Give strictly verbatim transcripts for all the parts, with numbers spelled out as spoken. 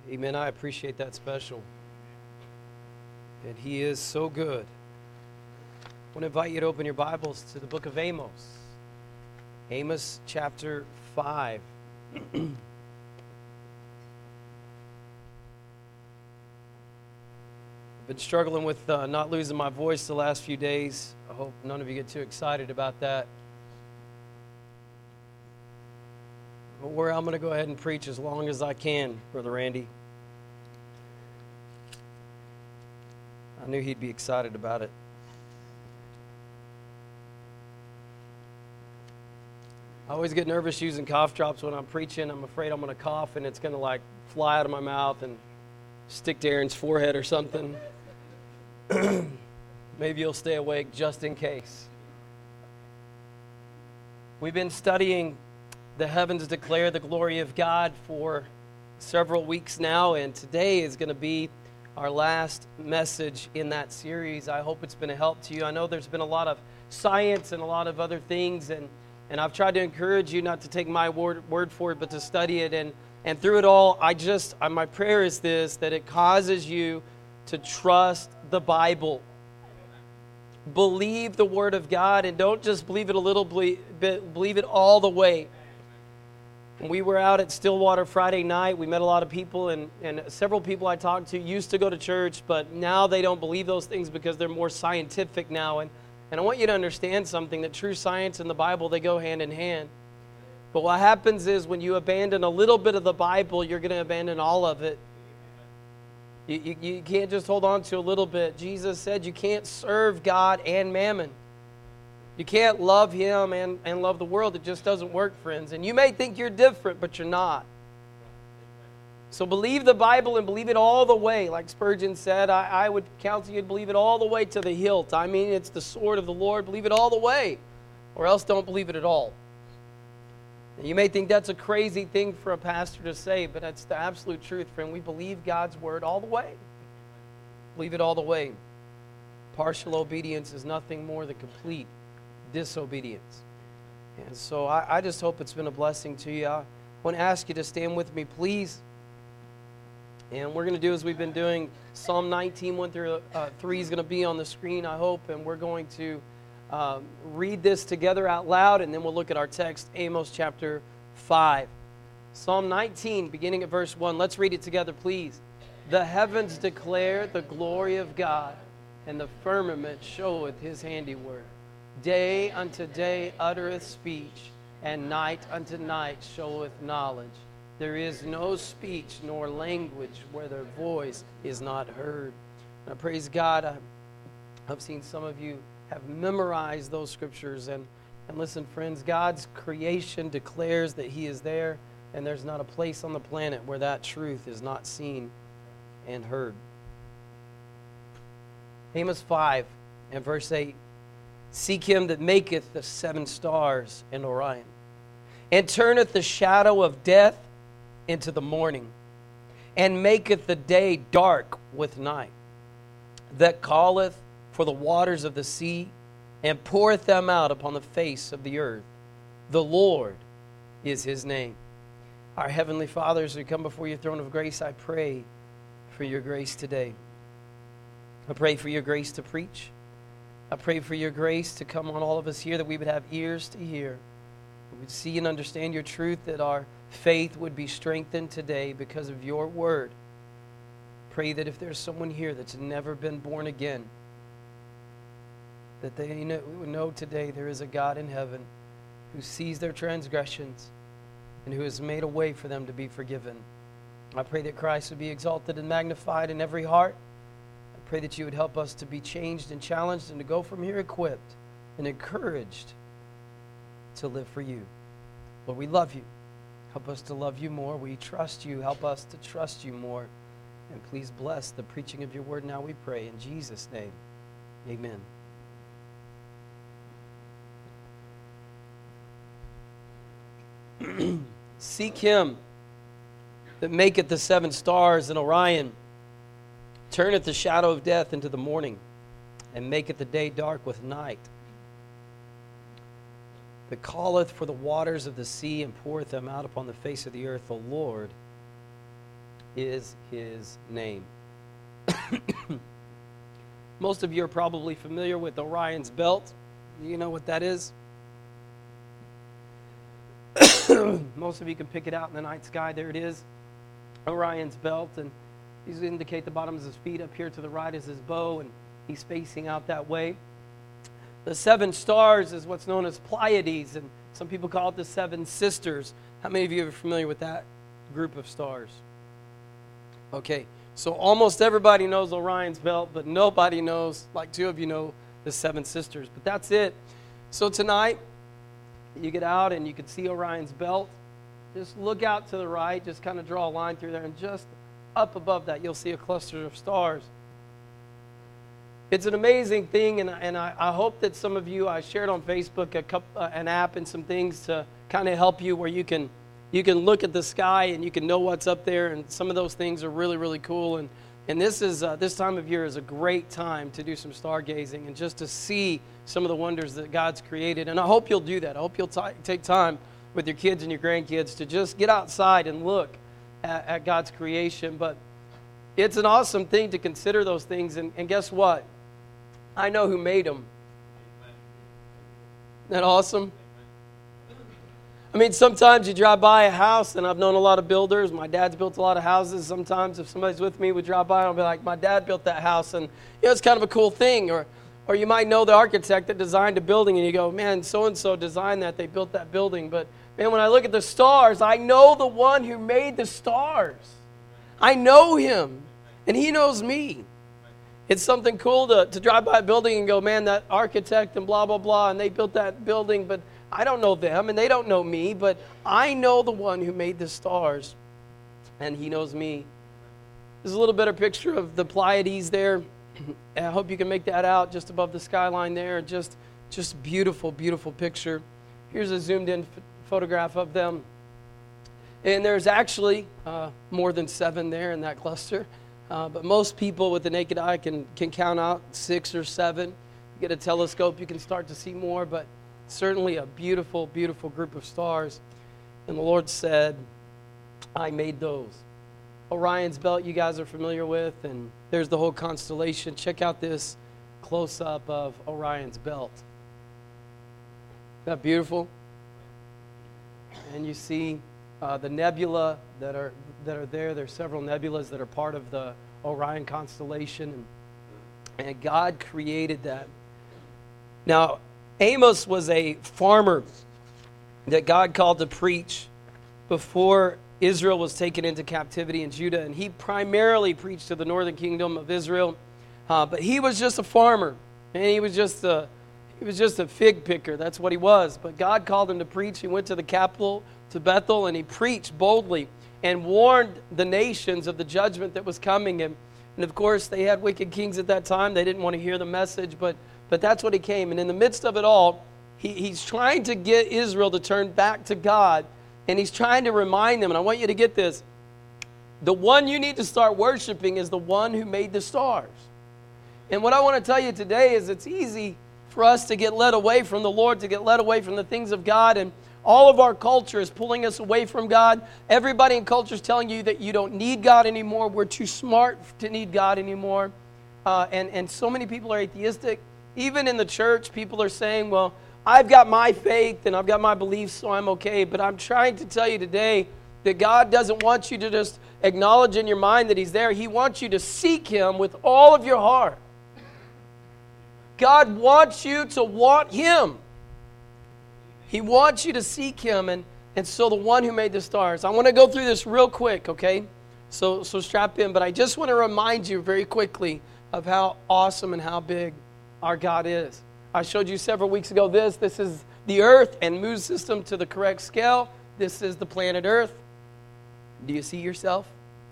Amen. I appreciate that special. And he is so good. I want to invite you to open your Bibles to the book of Amos. Amos chapter five. I've been struggling with uh, not losing my voice the last few days. I hope none of you get too excited about that. But where I'm going to go ahead and preach as long as I can, Brother Randy. I knew he'd be excited about it. I always get nervous using cough drops when I'm preaching. I'm afraid I'm going to cough and it's going to like fly out of my mouth and stick to Aaron's forehead or something. Maybe you'll stay awake just in case. We've been studying the heavens declare the glory of God for several weeks now, and today is going to be our last message in that series. I hope it's been a help to you. I know there's been a lot of science and a lot of other things, and, and I've tried to encourage you not to take my word, word for it, but to study it. And, and through it all, I just, my prayer is this, that it causes you to trust the Bible. Believe the Word of God, and don't just believe it a little bit, believe it all the way. When we were out at Stillwater Friday night, we met a lot of people, and, and several people I talked to used to go to church, but now they don't believe those things because they're more scientific now. And, and I want you to understand something, that true science and the Bible, they go hand in hand. But what happens is when you abandon a little bit of the Bible, you're going to abandon all of it. You, you, you can't just hold on to a little bit. Jesus said you can't serve God and mammon. You can't love Him and, and love the world. It just doesn't work, friends. And you may think you're different, but you're not. So believe the Bible and believe it all the way. Like Spurgeon said, I, I would counsel you to believe it all the way to the hilt. I mean, it's the sword of the Lord. Believe it all the way, or else don't believe it at all. And you may think that's a crazy thing for a pastor to say, but that's the absolute truth, friend. We believe God's word all the way. Believe it all the way. Partial obedience is nothing more than complete disobedience. And so I, I just hope it's been a blessing to you. I want to ask you to stand with me, please. And we're going to do as we've been doing. Psalm nineteen, one through three is going to be on the screen, I hope. And we're going to um, read this together out loud, and then we'll look at our text, Amos chapter five. Psalm nineteen, beginning at verse one. Let's read it together, please. The heavens declare the glory of God, and the firmament showeth His handiwork. Day unto day uttereth speech, and night unto night showeth knowledge. There is no speech nor language where their voice is not heard. And I praise God, I, I've seen some of you have memorized those scriptures. And, and listen, friends, God's creation declares that He is there, and there's not a place on the planet where that truth is not seen and heard. Amos five and verse eight. Seek Him that maketh the seven stars in Orion, and turneth the shadow of death into the morning, and maketh the day dark with night, that calleth for the waters of the sea, and poureth them out upon the face of the earth. The Lord is His name. Our Heavenly Father, as we come before your throne of grace, I pray for your grace today. I pray for your grace to preach. I pray for your grace to come on all of us here, that we would have ears to hear. We would see and understand your truth, that our faith would be strengthened today because of your word. Pray that if there's someone here that's never been born again, that they know, would know today there is a God in heaven who sees their transgressions and who has made a way for them to be forgiven. I pray that Christ would be exalted and magnified in every heart. Pray that you would help us to be changed and challenged and to go from here equipped and encouraged to live for you. Lord, we love you. Help us to love you more. We trust you. Help us to trust you more. And please bless the preaching of your word now, we pray. In Jesus' name, amen. Seek Him that maketh the seven stars in Orion, turneth the shadow of death into the morning, and maketh the day dark with night, that calleth for the waters of the sea, and poureth them out upon the face of the earth. The Lord is his name. Most of you are probably familiar with Orion's belt. Do you know what that is? Most of you can pick it out in the night sky. There it is, Orion's belt, and these indicate the bottom of his feet. Up here to the right is his bow, and he's facing out that way. The seven stars is what's known as Pleiades, and some people call it the seven sisters. How many of you are familiar with that group of stars? Okay, so almost everybody knows Orion's belt, but nobody knows, like two of you know, the seven sisters. But that's it. So tonight, you get out and you can see Orion's belt. Just look out to the right, just kind of draw a line through there, and just up above that, you'll see a cluster of stars. It's an amazing thing, and, and I, I hope that some of you, I shared on Facebook a couple, uh, an app and some things to kind of help you where you can you can look at the sky and you can know what's up there, and some of those things are really, really cool. And, and this is uh, this time of year is a great time to do some stargazing and just to see some of the wonders that God's created. And I hope you'll do that. I hope you'll t- take time with your kids and your grandkids to just get outside and look at, at God's creation. But it's an awesome thing to consider those things. And, and guess what? I know who made them. Isn't that awesome? I mean, sometimes you drive by a house, and I've known a lot of builders. My dad's built a lot of houses. Sometimes if somebody's with me, we drive by and I'll be like, my dad built that house. And, you know, it's kind of a cool thing. Or or you might know the architect that designed a building, and you go, man, so-and-so designed that. They built that building. But, man, when I look at the stars, I know the one who made the stars. I know him, and he knows me. It's something cool to, to drive by a building and go, man, that architect and blah, blah, blah, and they built that building, but I don't know them, and they don't know me, but I know the one who made the stars, and he knows me. There's a little better picture of the Pleiades there. I hope you can make that out just above the skyline there. Just, just beautiful, beautiful picture. Here's a zoomed-in f- photograph of them. And there's actually uh, more than seven there in that cluster. Uh, but most people with the naked eye can, can count out six or seven. You get a telescope, you can start to see more, but certainly a beautiful, beautiful group of stars. And the Lord said, I made those. Orion's belt you guys are familiar with, and there's the whole constellation. Check out this close-up of Orion's belt. Isn't that beautiful? And you see uh, the nebula that are that are there. There's several nebulas that are part of the Orion constellation, and, and God created that. Now, Amos was a farmer that God called to preach before Israel was taken into captivity in Judah, and he primarily preached to the northern kingdom of Israel, uh, but he was just a farmer, and he was just a he was just a fig picker. That's what he was. But God called him to preach. He went to the capital, to Bethel, and he preached boldly and warned the nations of the judgment that was coming. And, and of course, they had wicked kings at that time. They didn't want to hear the message, but but that's what he came. And in the midst of it all, he, he's trying to get Israel to turn back to God. And he's trying to remind them, and I want you to get this, the one you need to start worshiping is the one who made the stars. And what I want to tell you today is it's easy for us to get led away from the Lord, to get led away from the things of God, and all of our culture is pulling us away from God. Everybody in culture is telling you that you don't need God anymore. We're too smart to need God anymore. Uh, and, and so many people are atheistic. Even in the church, people are saying, well, I've got my faith and I've got my beliefs, so I'm okay. But I'm trying to tell you today that God doesn't want you to just acknowledge in your mind that He's there. He wants you to seek Him with all of your heart. God wants you to want Him. He wants you to seek Him, and, and so the one who made the stars. I want to go through this real quick, okay? So, so strap in, but I just want to remind you very quickly of how awesome and how big our God is. I showed you several weeks ago this. This is the Earth and moon system to the correct scale. This is the planet Earth. Do you see yourself?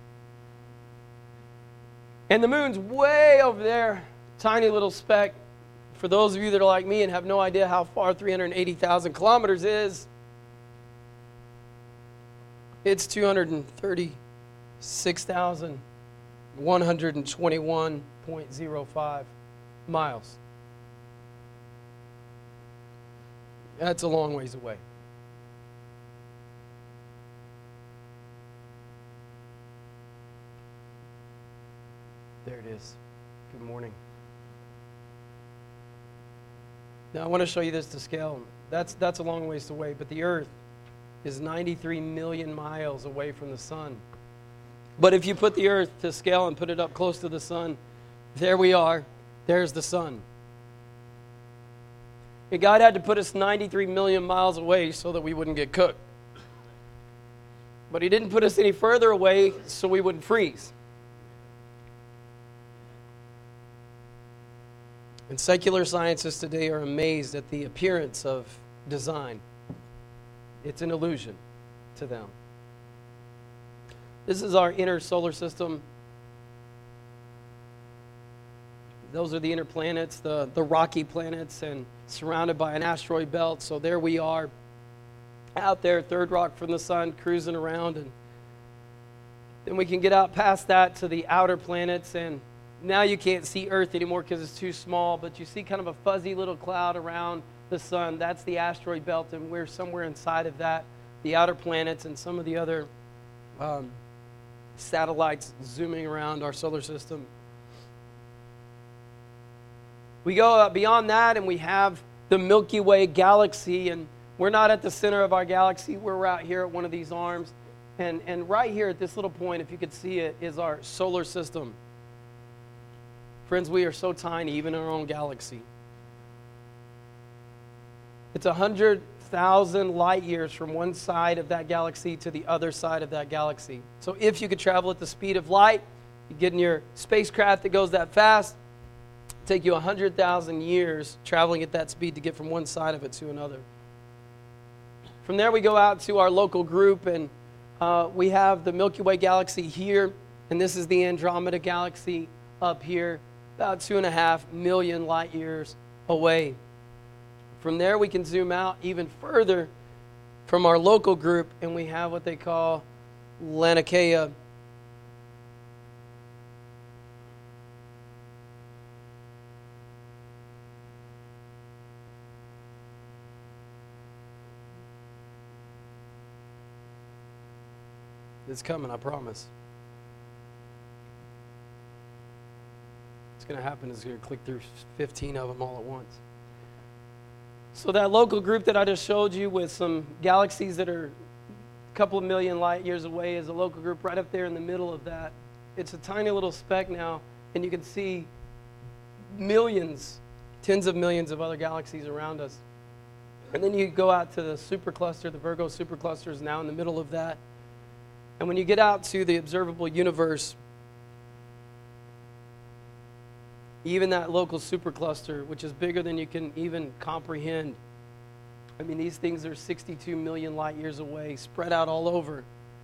And the moon's way over there, tiny little speck. For those of you that are like me and have no idea how far three hundred eighty thousand kilometers is, it's two hundred thirty-six thousand one hundred twenty-one point zero five miles. That's a long ways away. There it is. Good morning. Now I want to show you this to scale. That's, that's a long ways away, but the earth is ninety-three million miles away from the sun. But if you put the earth to scale and put it up close to the sun, there we are. There's the sun. And God had to put us ninety-three million miles away so that we wouldn't get cooked. But he didn't put us any further away so we wouldn't freeze. And secular scientists today are amazed at the appearance of design. It's an illusion to them. This is our inner solar system. Those are the inner planets, the, the rocky planets, and surrounded by an asteroid belt. So there we are, out there, third rock from the sun, cruising around. And then we can get out past that to the outer planets, and now you can't see Earth anymore because it's too small, but you see kind of a fuzzy little cloud around the sun. That's the asteroid belt, and we're somewhere inside of that, the outer planets and some of the other um, satellites zooming around our solar system. We go beyond that, and we have the Milky Way galaxy, and we're not at the center of our galaxy. We're out here at one of these arms, and, and right here at this little point, if you could see it, is our solar system. Friends, we are so tiny, even in our own galaxy. It's one hundred thousand light years from one side of that galaxy to the other side of that galaxy. So if you could travel at the speed of light, you get in your spacecraft that goes that fast, it'll take you one hundred thousand years traveling at that speed to get from one side of it to another. From there, we go out to our local group, and uh, we have the Milky Way galaxy here, and this is the Andromeda galaxy up here, about two and a half million light years away. From there, we can zoom out even further from our local group, and we have what they call Laniakea. It's coming, I promise. What's going to happen is it's going to click through fifteen of them all at once. So that local group that I just showed you with some galaxies that are a couple of million light years away is a local group right up there in the middle of that. It's a tiny little speck now, and you can see millions, tens of millions of other galaxies around us. And then you go out to the supercluster. The Virgo supercluster is now in the middle of that. And when you get out to the observable universe, even that local supercluster, which is bigger than you can even comprehend. I mean, these things are sixty-two million light years away, spread out all over.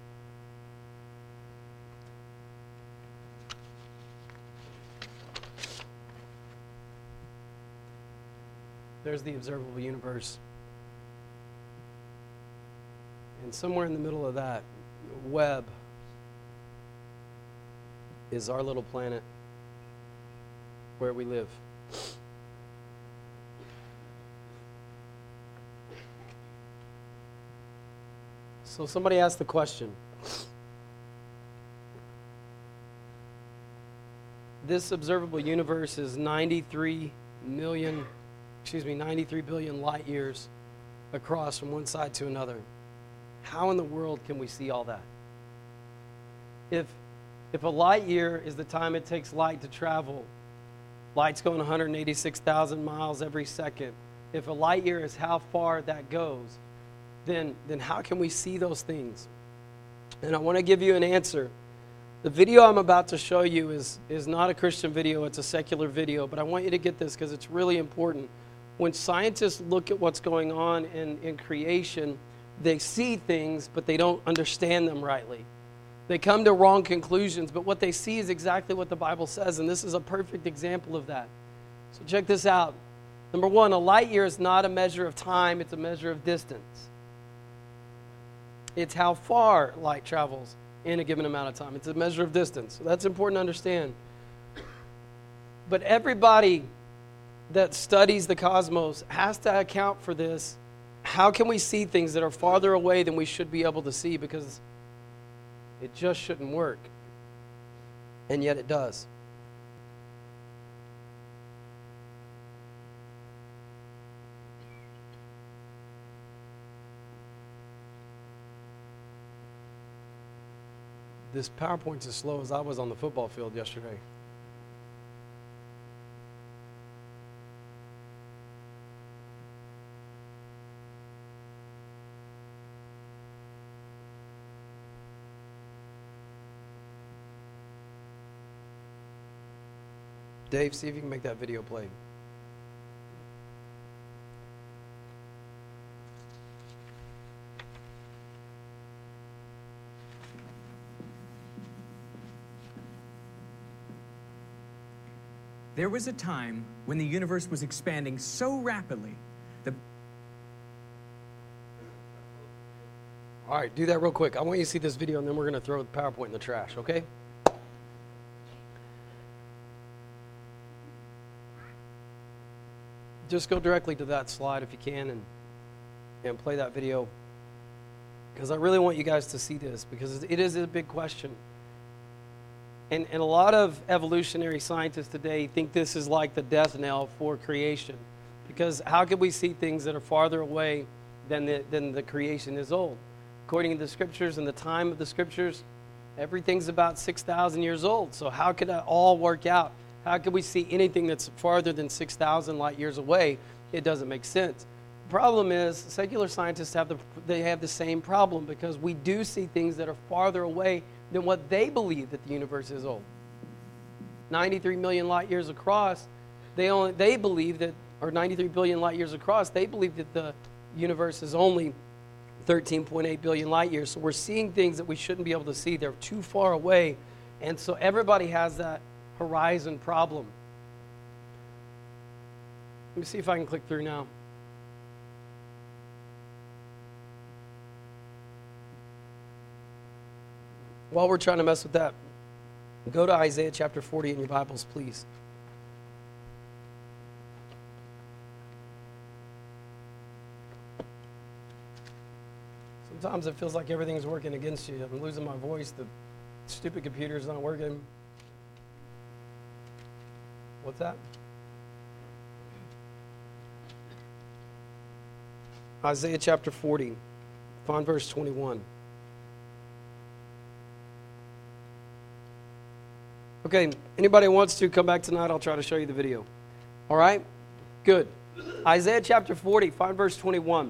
There's the observable universe. And somewhere in the middle of that web is our little planet where we live. So somebody asked the question, this observable universe is ninety-three million, excuse me, ninety-three billion light years across from one side to another. How in the world can we see all that? If, if a light year is the time it takes light to travel, light's going one hundred eighty-six thousand miles every second. If a light year is how far that goes, then, then how can we see those things? And I want to give you an answer. The video I'm about to show you is, is not a Christian video, it's a secular video, but I want you to get this because it's really important. When scientists look at what's going on in, in creation, they see things, but they don't understand them rightly. They come to wrong conclusions, but what they see is exactly what the Bible says, and this is a perfect example of that. So check this out. Number one, a light year is not a measure of time, it's a measure of distance. It's how far light travels in a given amount of time. It's a measure of distance. So that's important to understand. But everybody that studies the cosmos has to account for this. How can we see things that are farther away than we should be able to see? Because it just shouldn't work. And yet it does. this PowerPoint's as slow as I was on the football field yesterday. Dave, see if you can make that video play. There was a time when the universe was expanding so rapidly that... All right, do that real quick. I want you to see this video, and then we're going to throw the PowerPoint in the trash, okay? Just go directly to that slide if you can and, and play that video. Because I really want you guys to see this, because it is a big question. And, and a lot of evolutionary scientists today think this is like the death knell for creation. Because how could we see things that are farther away than the, than the creation is old? According to the scriptures and the time of the scriptures, everything's about six thousand years old. So how could that all work out? How could we see anything that's farther than six thousand light years away? It doesn't make sense. The problem is secular scientists have the, they have the same problem, because we do see things that are farther away than what they believe that the universe is old. ninety-three million light years across, they only they believe that, or ninety-three billion light years across, they believe that the universe is only thirteen point eight billion light years. So we're seeing things that we shouldn't be able to see. They're too far away. And so everybody has that horizon problem. Let me see if I can click through now. While we're trying to mess with that, go to Isaiah chapter forty in your Bibles, please. Sometimes it feels like everything's working against you. I'm losing my voice. The stupid computer's not working. What's that? Isaiah chapter forty, find verse twenty-one. Okay, anybody who wants to come back tonight, I'll try to show you the video. All right? Good. Isaiah chapter forty, find verse twenty-one.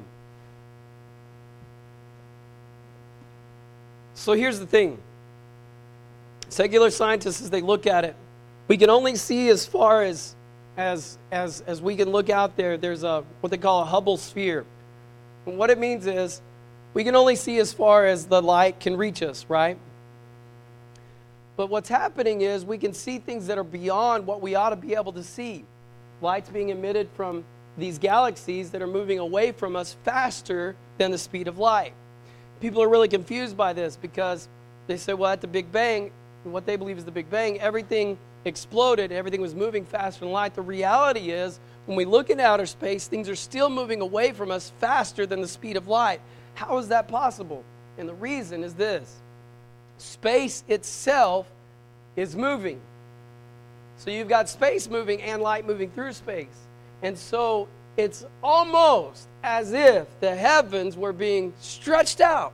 So here's the thing. Secular scientists, as they look at it, we can only see as far as as as as we can look out there. There's a what they call a Hubble sphere. And what it means is we can only see as far as the light can reach us, right? But what's happening is we can see things that are beyond what we ought to be able to see. Light's being emitted from these galaxies that are moving away from us faster than the speed of light. People are really confused by this, because they say, well, at the Big Bang, what they believe is the Big Bang, everything exploded, everything was moving faster than light. The reality is, when we look in outer space, things are still moving away from us faster than the speed of light. How is that possible? And the reason is this. Space itself is moving. So you've got space moving and light moving through space. And so it's almost as if the heavens were being stretched out.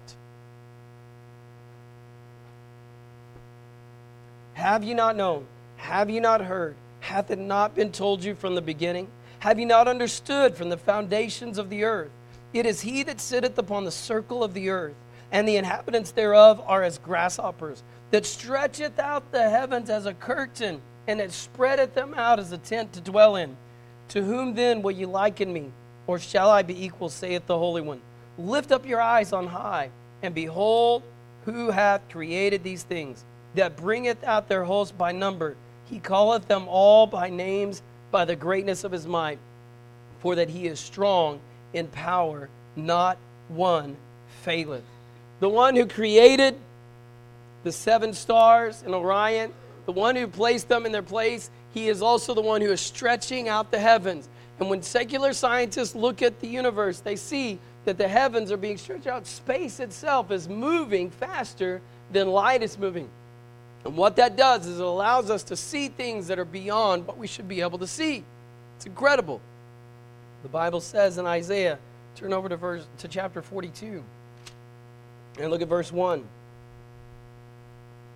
Have you not known? Have you not heard? Hath it not been told you from the beginning? Have you not understood from the foundations of the earth? It is he that sitteth upon the circle of the earth, and the inhabitants thereof are as grasshoppers, that stretcheth out the heavens as a curtain, and that spreadeth them out as a tent to dwell in. To whom then will ye liken me? Or shall I be equal, saith the Holy One? Lift up your eyes on high, and behold, who hath created these things, that bringeth out their host by number. He calleth them all by names, by the greatness of his might. For that he is strong in power, not one faileth. The one who created the seven stars in Orion, the one who placed them in their place, he is also the one who is stretching out the heavens. And when secular scientists look at the universe, they see that the heavens are being stretched out. Space itself is moving faster than light is moving. And what that does is it allows us to see things that are beyond what we should be able to see. It's incredible. The Bible says in Isaiah, turn over to verse to chapter forty-two, and look at verse one.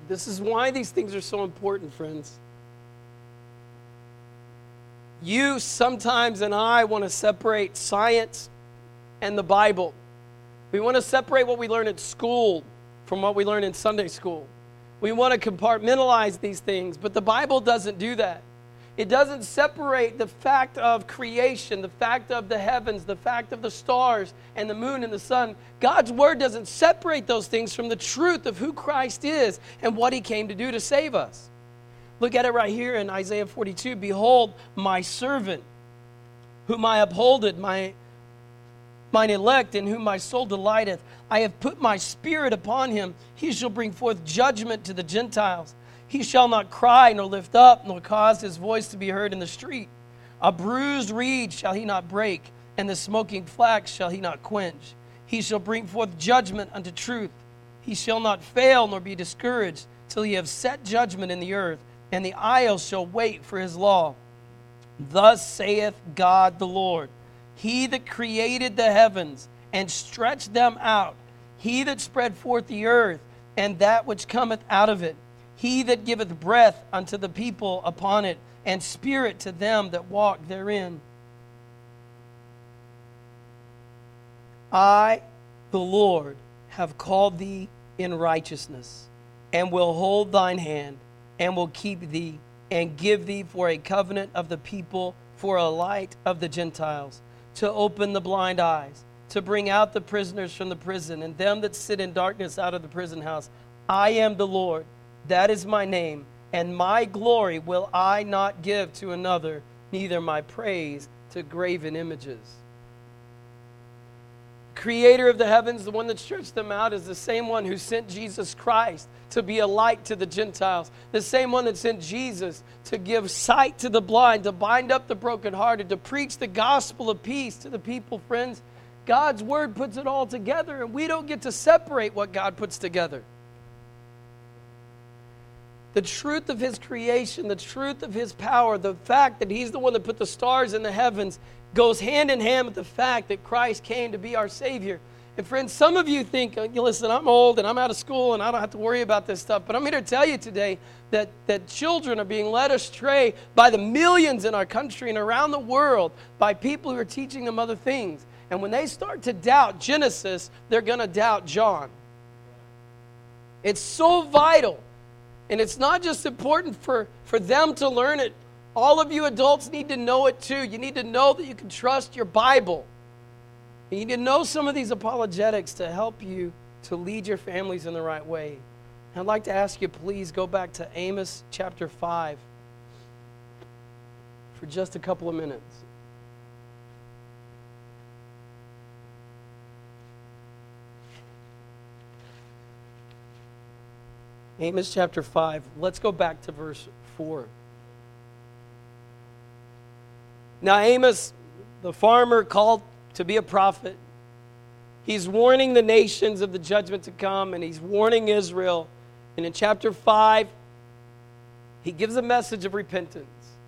This is why these things are so important, friends. You sometimes and I want to separate science and the Bible. We want to separate what we learn at school from what we learn in Sunday school. We want to compartmentalize these things, but the Bible doesn't do that. It doesn't separate the fact of creation, the fact of the heavens, the fact of the stars and the moon and the sun. God's Word doesn't separate those things from the truth of who Christ is and what He came to do to save us. Look at it right here in Isaiah forty-two. Behold, my servant, whom I upholded, my, mine elect, in whom my soul delighteth. I have put my spirit upon him. He shall bring forth judgment to the Gentiles. He shall not cry, nor lift up, nor cause his voice to be heard in the street. A bruised reed shall he not break, and the smoking flax shall he not quench. He shall bring forth judgment unto truth. He shall not fail, nor be discouraged, till he have set judgment in the earth, and the isles shall wait for his law. Thus saith God the Lord, He that created the heavens, and stretched them out, He that spread forth the earth, and that which cometh out of it, He that giveth breath unto the people upon it, and spirit to them that walk therein. I, the Lord, have called thee in righteousness, and will hold thine hand, and will keep thee, and give thee for a covenant of the people, for a light of the Gentiles, to open the blind eyes, to bring out the prisoners from the prison, and them that sit in darkness out of the prison house. I am the Lord, that is my name, and my glory will I not give to another, neither my praise to graven images. Creator of the heavens, the one that stretched them out, is the same one who sent Jesus Christ to be a light to the Gentiles. The same one that sent Jesus to give sight to the blind, to bind up the brokenhearted, to preach the gospel of peace to the people, friends. God's Word puts it all together, and we don't get to separate what God puts together. The truth of His creation, the truth of His power, the fact that He's the one that put the stars in the heavens goes hand in hand with the fact that Christ came to be our Savior. And friends, some of you think, listen, I'm old and I'm out of school and I don't have to worry about this stuff. But I'm here to tell you today that, that children are being led astray by the millions in our country and around the world by people who are teaching them other things. And when they start to doubt Genesis, they're going to doubt John. It's so vital. And it's not just important for, for them to learn it. All of you adults need to know it too. You need to know that you can trust your Bible. You need to know some of these apologetics to help you to lead your families in the right way. I'd like to ask you, please go back to Amos chapter five for just a couple of minutes. Amos chapter five. Let's go back to verse four. Now Amos, the farmer called to be a prophet, he's warning the nations of the judgment to come, and he's warning Israel. And in chapter five, he gives a message of repentance.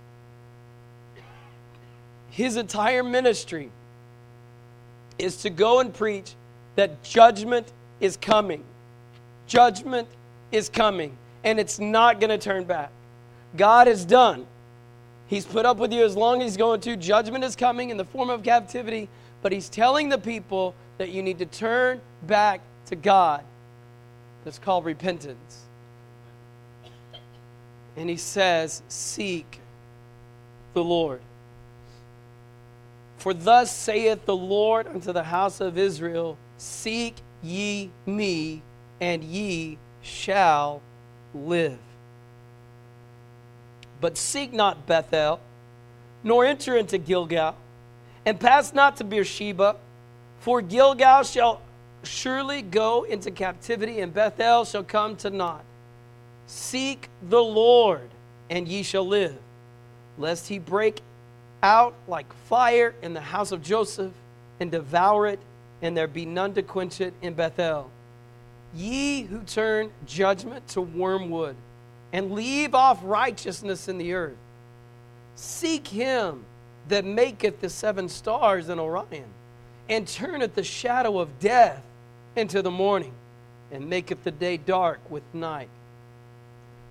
His entire ministry is to go and preach that judgment is coming. Judgment is coming, and it's not going to turn back. God is done. He's put up with you as long as He's going to. Judgment is coming in the form of captivity, but He's telling the people that you need to turn back to God. That's called repentance. And He says, seek the Lord. For thus saith the Lord unto the house of Israel, seek ye me, and ye shall live. But seek not Bethel, nor enter into Gilgal, and pass not to Beersheba, for Gilgal shall surely go into captivity, and Bethel shall come to naught. Seek the Lord, and ye shall live, lest He break out like fire in the house of Joseph, and devour it, and there be none to quench it in Bethel. Ye who turn judgment to wormwood, and leave off righteousness in the earth, seek Him that maketh the seven stars in Orion, and turneth the shadow of death into the morning, and maketh the day dark with night.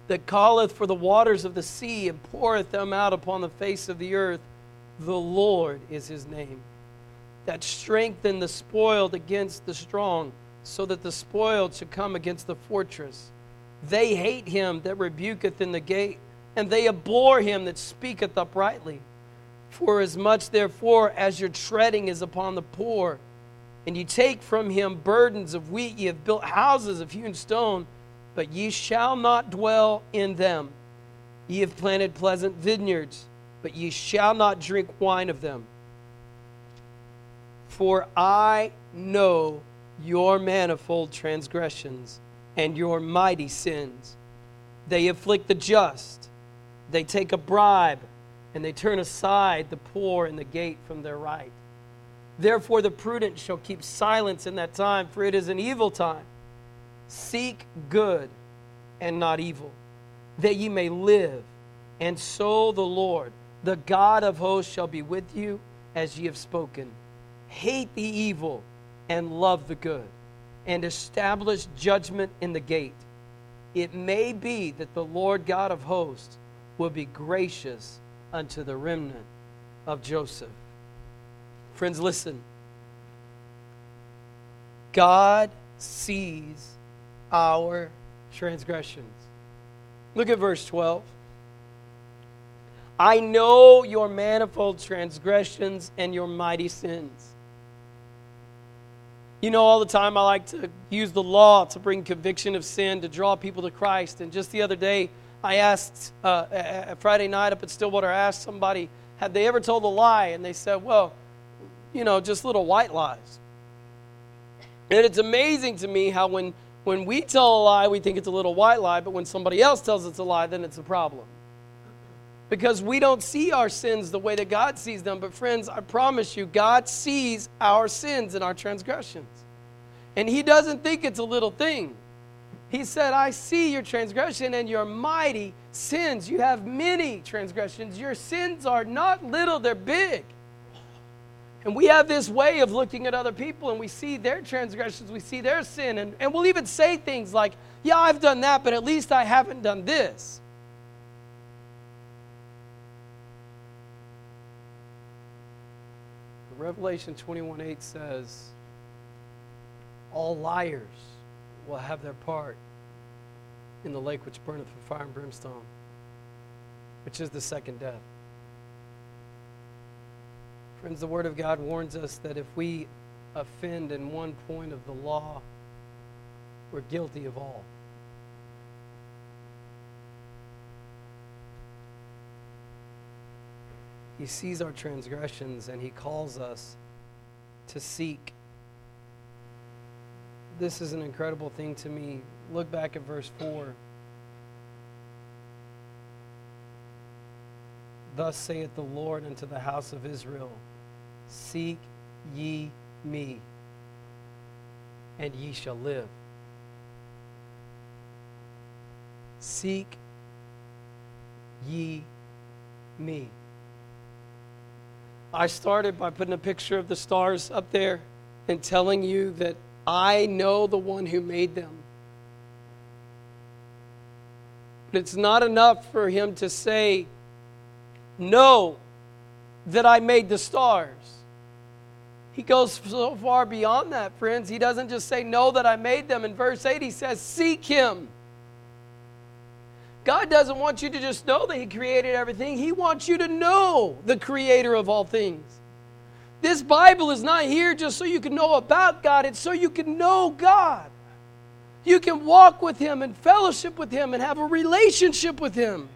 that calleth for the waters of the sea and poureth them out upon the face of the earth. The Lord is his name, that strengthened the spoiled against the strong, so that the spoiled should come against the fortress. They hate him that rebuketh in the gate, and they abhor him that speaketh uprightly. For as much therefore as your treading is upon the poor, and ye take from him burdens of wheat, ye have built houses of hewn stone, but ye shall not dwell in them. Ye have planted pleasant vineyards, but ye shall not drink wine of them. For I know your manifold transgressions and your mighty sins. They afflict the just, they take a bribe, and they turn aside the poor and the gate from their right. Therefore the prudent shall keep silence in that time, for it is an evil time. Seek good and not evil, that ye may live. And so the Lord, the God of hosts, shall be with you as ye have spoken. Hate the evil and love the good, and establish judgment in the gate. It may be that the Lord God of hosts will be gracious unto the remnant of Joseph. Friends, listen. God sees our transgressions. Look at verse twelve. I know your manifold transgressions and your mighty sins. You know, all the time I like to use the law to bring conviction of sin, to draw people to Christ. And just the other day, I asked, uh, Friday night up at Stillwater, I asked somebody, had they ever told a lie? And they said, well, you know, just little white lies. And it's amazing to me how when, when we tell a lie, we think it's a little white lie, but when somebody else tells us a lie, then it's a problem. Because we don't see our sins the way that God sees them. But friends, I promise you, God sees our sins and our transgressions. And he doesn't think it's a little thing. He said, I see your transgression and your mighty sins. You have many transgressions. Your sins are not little, they're big. And we have this way of looking at other people and we see their transgressions, we see their sin. And, and we'll even say things like, yeah, I've done that, but at least I haven't done this. Revelation twenty-one eight says, all liars will have their part in the lake which burneth with fire and brimstone, which is the second death. Friends, the Word of God warns us that if we offend in one point of the law, we're guilty of all. He sees our transgressions and he calls us to seek. This is an incredible thing to me. Look back at verse four. Thus saith the Lord unto the house of Israel, seek ye me, and ye shall live. Seek ye me. I started by putting a picture of the stars up there and telling you that I know the one who made them. But it's not enough for him to say, know that I made the stars. He goes so far beyond that, friends. He doesn't just say, know that I made them. In verse eight, he says, seek him. God doesn't want you to just know that he created everything. He wants you to know the creator of all things. This Bible is not here just so you can know about God. It's so you can know God. You can walk with him and fellowship with him and have a relationship with him.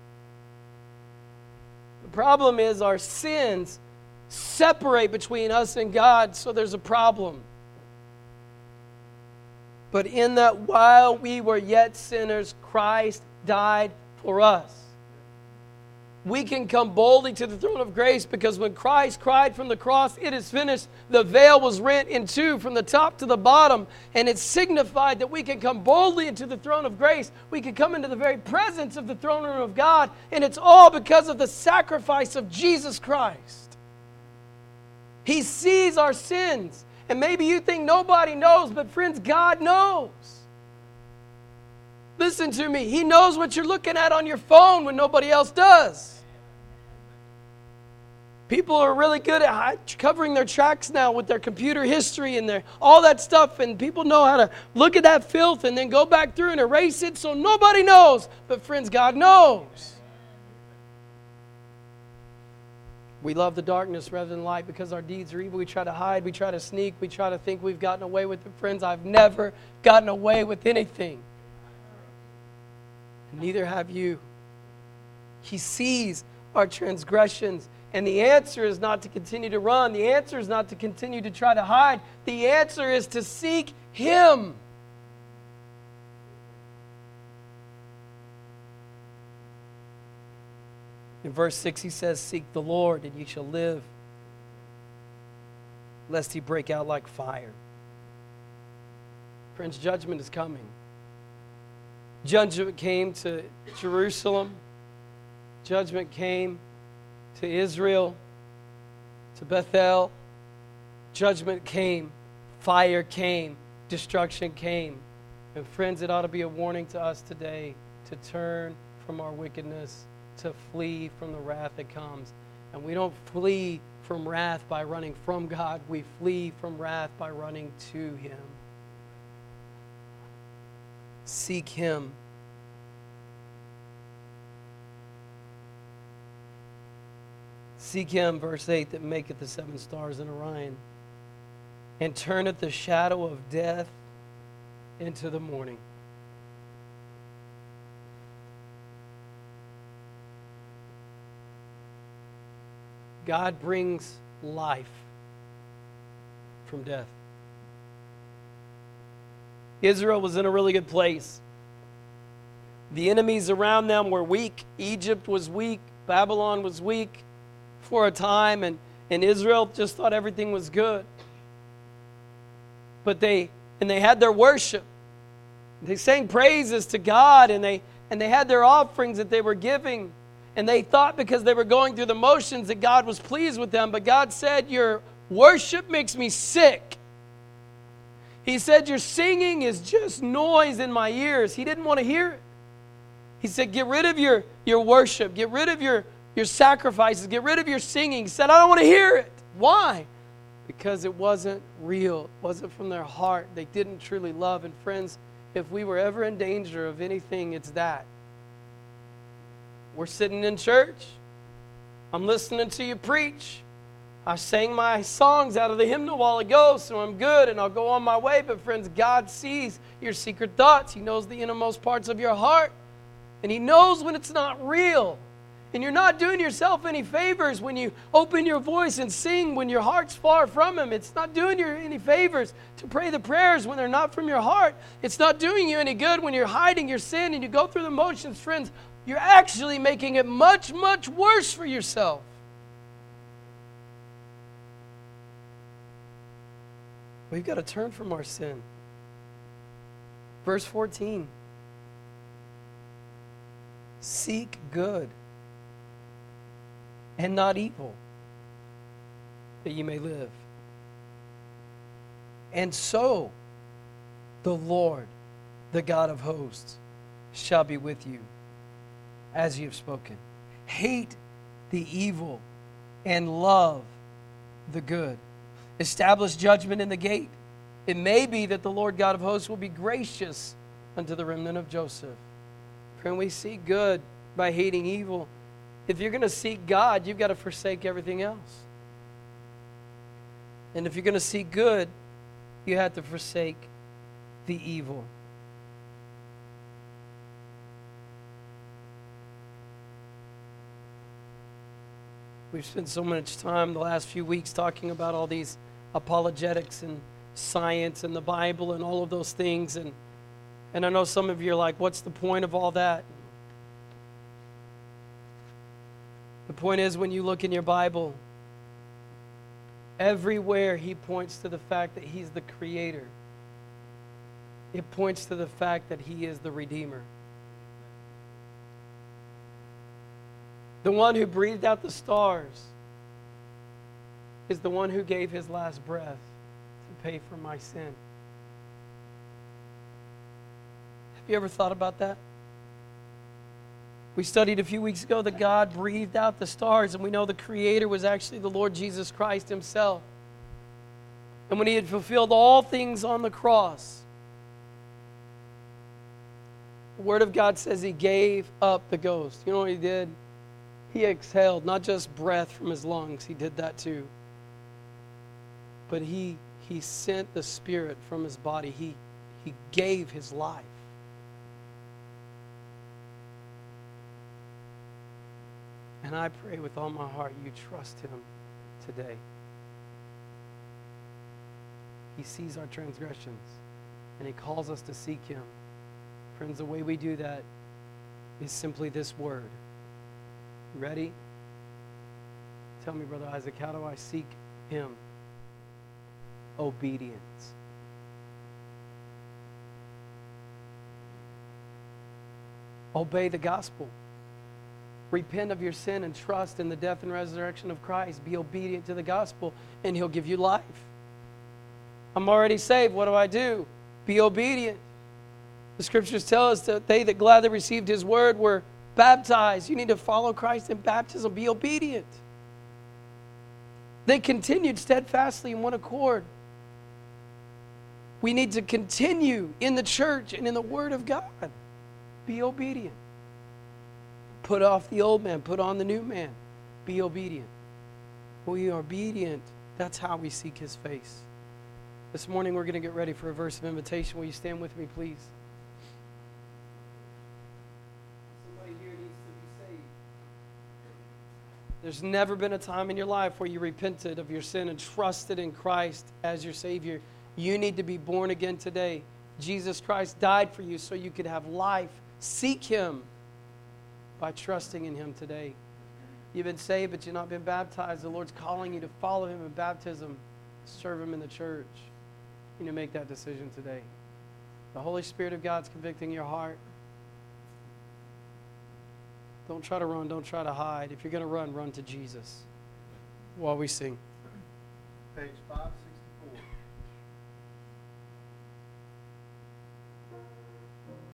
The problem is our sins separate between us and God, so there's a problem. But in that while we were yet sinners, Christ died for us. We can come boldly to the throne of grace because when Christ cried from the cross, it is finished, the veil was rent in two from the top to the bottom, and it signified that we can come boldly into the throne of grace. We can come into the very presence of the throne room of God, and it's all because of the sacrifice of Jesus Christ. He sees our sins, and maybe you think nobody knows, but friends, God knows. Listen to me. He knows what you're looking at on your phone when nobody else does. People are really good at covering their tracks now with their computer history and their all that stuff, and people know how to look at that filth and then go back through and erase it so nobody knows. But friends, God knows. We love the darkness rather than light because our deeds are evil. We try to hide, we try to sneak, we try to think we've gotten away with it. Friends, I've never gotten away with anything. And neither have you. He sees our transgressions. And the answer is not to continue to run. The answer is not to continue to try to hide. The answer is to seek Him. In verse six, he says, seek the Lord, and ye shall live, lest He break out like fire. Friends, judgment is coming. Judgment came to Jerusalem. Judgment came to Israel, to Bethel. Judgment came, fire came, destruction came. And friends, it ought to be a warning to us today to turn from our wickedness, to flee from the wrath that comes. And we don't flee from wrath by running from God. We flee from wrath by running to Him. Seek Him. Seek Him, verse eight, that maketh the seven stars in Orion, and turneth the shadow of death into the morning. God brings life from death. Israel was in a really good place. The enemies around them were weak. Egypt was weak. Babylon was weak for a time, and, and Israel just thought everything was good. But they and they had their worship. They sang praises to God, and they and they had their offerings that they were giving. And they thought because they were going through the motions that God was pleased with them. But God said, your worship makes me sick. He said, your singing is just noise in my ears. He didn't want to hear it. He said, get rid of your, your worship. Get rid of your, your sacrifices. Get rid of your singing. He said, I don't want to hear it. Why? Because it wasn't real. It wasn't from their heart. They didn't truly love. And friends, if we were ever in danger of anything, it's that. We're sitting in church. I'm listening to you preach. I sang my songs out of the hymnal a while ago, so I'm good and I'll go on my way. But friends, God sees your secret thoughts. He knows the innermost parts of your heart. And He knows when it's not real. And you're not doing yourself any favors when you open your voice and sing when your heart's far from Him. It's not doing you any favors to pray the prayers when they're not from your heart. It's not doing you any good when you're hiding your sin and you go through the motions. Friends, you're actually making it much, much worse for yourself. We've got to turn from our sin. Verse fourteen. Seek good and not evil, that ye may live. And so the Lord, the God of hosts, shall be with you, as ye have spoken. Hate the evil and love the good. Establish judgment in the gate. It may be that the Lord God of hosts will be gracious unto the remnant of Joseph. Can we seek good by hating evil? If you're going to seek God, you've got to forsake everything else. And if you're going to seek good, you have to forsake the evil. We've spent so much time the last few weeks talking about all these apologetics and science and the Bible and all of those things. And, and I know some of you are like, what's the point of all that? The point is, when you look in your Bible, everywhere He points to the fact that He's the Creator. It points to the fact that He is the Redeemer. The one who breathed out the stars is the one who gave His last breath to pay for my sin. You ever thought about that? We studied a few weeks ago that God breathed out the stars, and we know the Creator was actually the Lord Jesus Christ himself. And when he had fulfilled all things on the cross, the Word of God says he gave up the ghost. You know what he did? He exhaled not just breath from his lungs, he did that too. But he he sent the Spirit from his body. He he gave his life. And I pray with all my heart you trust him today. He sees our transgressions, and he calls us to seek him. Friends, the way we do that is simply this word. You ready? Tell me, Brother Isaac, how do I seek him? Obedience. Obey the gospel. Repent of your sin and trust in the death and resurrection of Christ. Be obedient to the gospel, and he'll give you life. I'm already saved. What do I do? Be obedient. The scriptures tell us that they that gladly received his word were baptized. You need to follow Christ in baptism. Be obedient. They continued steadfastly in one accord. We need to continue in the church and in the word of God. Be obedient. Put off the old man. Put on the new man. Be obedient. We are obedient. That's how we seek his face. This morning we're going to get ready for a verse of invitation. Will you stand with me, please? Somebody here needs to be saved. There's never been a time in your life where you repented of your sin and trusted in Christ as your Savior. You need to be born again today. Jesus Christ died for you so you could have life. Seek him by trusting in him today. You've been saved, but you've not been baptized. The Lord's calling you to follow him in baptism, serve him in the church. You need to make that decision today. The Holy Spirit of God's convicting your heart. Don't try to run. Don't try to hide. If you're going to run, run to Jesus while we sing. Page five.